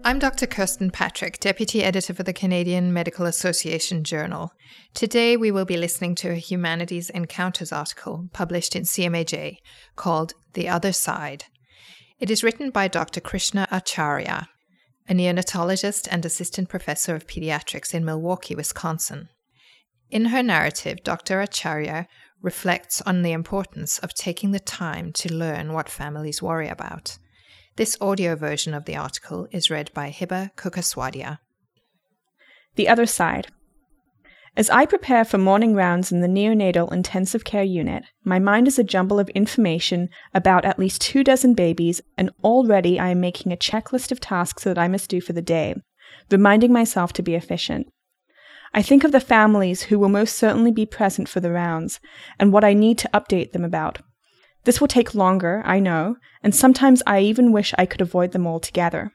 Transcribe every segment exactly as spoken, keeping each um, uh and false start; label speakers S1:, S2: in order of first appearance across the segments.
S1: I'm Doctor Kirsten Patrick, Deputy Editor for the Canadian Medical Association Journal. Today we will be listening to a Humanities Encounters article published in C M A J called The Other Side. It is written by Doctor Krishna Acharya, a neonatologist and assistant professor of pediatrics in Milwaukee, Wisconsin. In her narrative, Doctor Acharya reflects on the importance of taking the time to learn what families worry about. This audio version of the article is read by Hiba Kukaswadia.
S2: The Other Side. As I prepare for morning rounds in the neonatal intensive care unit, my mind is a jumble of information about at least two dozen babies, and already I am making a checklist of tasks that I must do for the day, reminding myself to be efficient. I think of the families who will most certainly be present for the rounds, and what I need to update them about. This will take longer, I know, and sometimes I even wish I could avoid them altogether.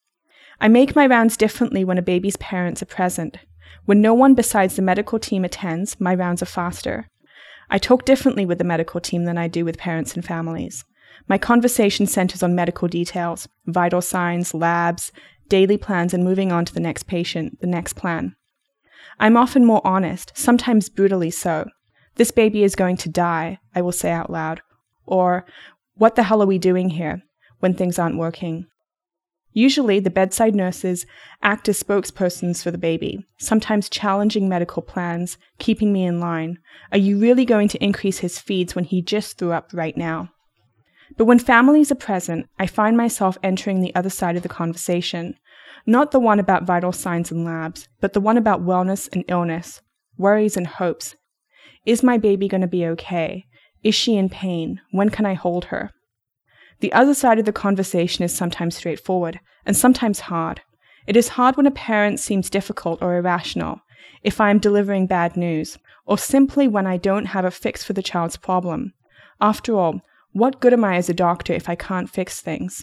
S2: I make my rounds differently when a baby's parents are present. When no one besides the medical team attends, my rounds are faster. I talk differently with the medical team than I do with parents and families. My conversation centers on medical details, vital signs, labs, daily plans, and moving on to the next patient, the next plan. I'm often more honest, sometimes brutally so. This baby is going to die, I will say out loud. Or, what the hell are we doing here, when things aren't working? Usually, the bedside nurses act as spokespersons for the baby, sometimes challenging medical plans, keeping me in line. Are you really going to increase his feeds when he just threw up right now? But when families are present, I find myself entering the other side of the conversation. Not the one about vital signs and labs, but the one about wellness and illness, worries and hopes. Is my baby going to be okay? Is she in pain? When can I hold her? The other side of the conversation is sometimes straightforward, and sometimes hard. It is hard when a parent seems difficult or irrational, if I am delivering bad news, or simply when I don't have a fix for the child's problem. After all, what good am I as a doctor if I can't fix things?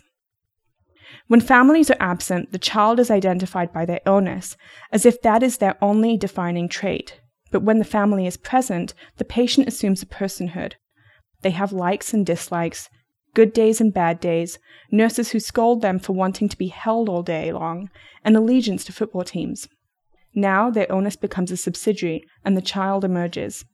S2: When families are absent, the child is identified by their illness, as if that is their only defining trait. But when the family is present, the patient assumes a personhood. They have likes and dislikes, good days and bad days, nurses who scold them for wanting to be held all day long, and allegiance to football teams. Now their illness becomes a subsidiary, and the child emerges.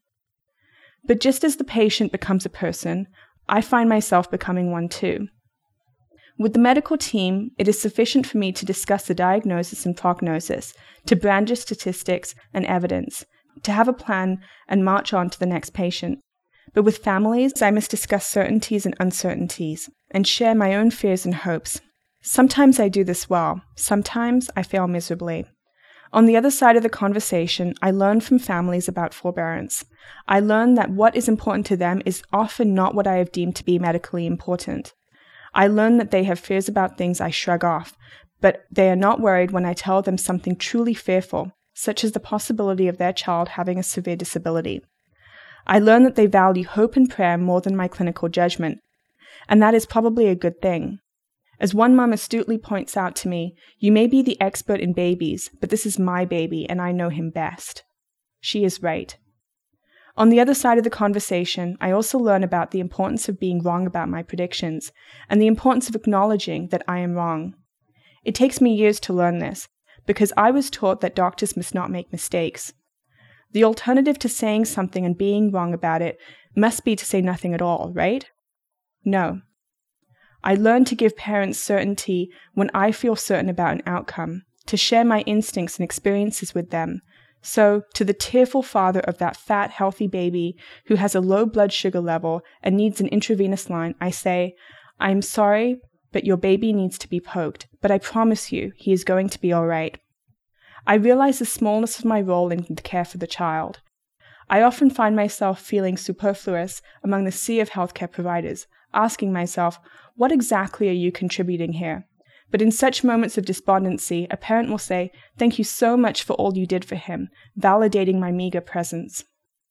S2: But just as the patient becomes a person, I find myself becoming one too. With the medical team, it is sufficient for me to discuss the diagnosis and prognosis, to brandish statistics and evidence, to have a plan and march on to the next patient. But with families, I must discuss certainties and uncertainties, and share my own fears and hopes. Sometimes I do this well, sometimes I fail miserably. On the other side of the conversation, I learn from families about forbearance. I learn that what is important to them is often not what I have deemed to be medically important. I learn that they have fears about things I shrug off, but they are not worried when I tell them something truly fearful, such as the possibility of their child having a severe disability. I learn that they value hope and prayer more than my clinical judgment, and that is probably a good thing. As one mum astutely points out to me, you may be the expert in babies, but this is my baby and I know him best. She is right. On the other side of the conversation, I also learn about the importance of being wrong about my predictions, and the importance of acknowledging that I am wrong. It takes me years to learn this, because I was taught that doctors must not make mistakes. The alternative to saying something and being wrong about it must be to say nothing at all, right? No. I learned to give parents certainty when I feel certain about an outcome, to share my instincts and experiences with them. So, to the tearful father of that fat, healthy baby who has a low blood sugar level and needs an intravenous line, I say, I am sorry, but your baby needs to be poked, but I promise you, he is going to be all right. I realize the smallness of my role in the care for the child. I often find myself feeling superfluous among the sea of healthcare providers, asking myself, what exactly are you contributing here? But in such moments of despondency, a parent will say, thank you so much for all you did for him, validating my meager presence.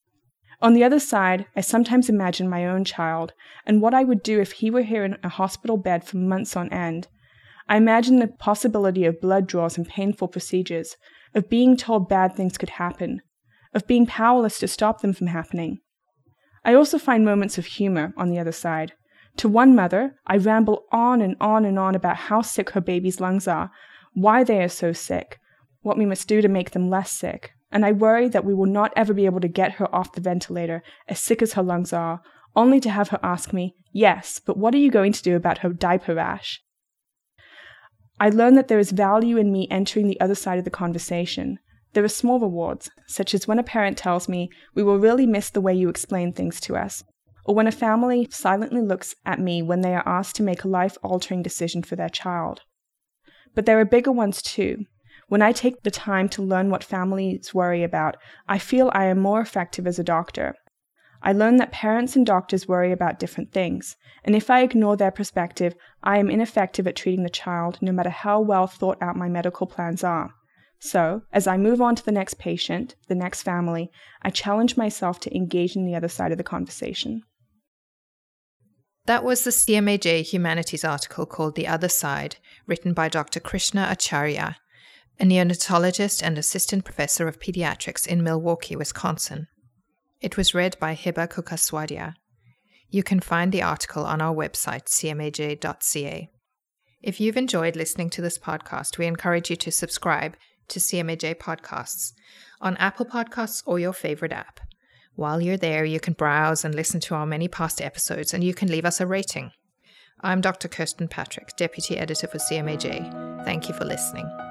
S2: On the other side, I sometimes imagine my own child, and what I would do if he were here in a hospital bed for months on end. I imagine the possibility of blood draws and painful procedures, of being told bad things could happen, of being powerless to stop them from happening. I also find moments of humor on the other side. To one mother, I ramble on and on and on about how sick her baby's lungs are, why they are so sick, what we must do to make them less sick, and I worry that we will not ever be able to get her off the ventilator, as sick as her lungs are, only to have her ask me, yes, but what are you going to do about her diaper rash? I learn that there is value in me entering the other side of the conversation. There are small rewards, such as when a parent tells me, we will really miss the way you explain things to us, or when a family silently looks at me when they are asked to make a life-altering decision for their child. But there are bigger ones too. When I take the time to learn what families worry about, I feel I am more effective as a doctor. I learn that parents and doctors worry about different things, and if I ignore their perspective, I am ineffective at treating the child, no matter how well thought out my medical plans are. So, as I move on to the next patient, the next family, I challenge myself to engage in the other side of the conversation.
S1: That was the C M A J Humanities article called The Other Side, written by Doctor Krishna Acharya, a neonatologist and assistant professor of pediatrics in Milwaukee, Wisconsin. It was read by Hiba Kukaswadia. You can find the article on our website, c m a j dot c a. If you've enjoyed listening to this podcast, we encourage you to subscribe to C M A J Podcasts on Apple Podcasts or your favorite app. While you're there, you can browse and listen to our many past episodes, and you can leave us a rating. I'm Doctor Kirsten Patrick, Deputy Editor for C M A J. Thank you for listening.